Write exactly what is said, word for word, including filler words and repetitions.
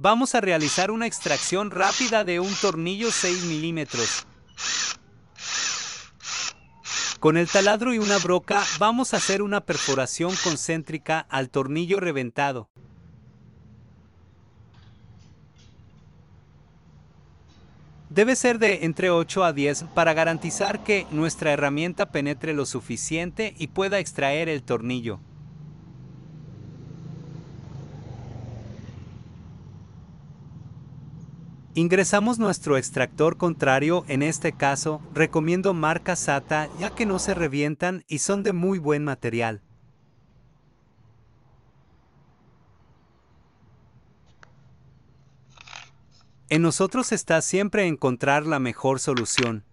Vamos a realizar una extracción rápida de un tornillo seis milímetros. Con el taladro y una broca vamos a hacer una perforación concéntrica al tornillo reventado. Debe ser de entre ocho a diez para garantizar que nuestra herramienta penetre lo suficiente y pueda extraer el tornillo. Ingresamos nuestro extractor contrario, en este caso, recomiendo marca S A T A ya que no se revientan y son de muy buen material. En nosotros está siempre encontrar la mejor solución.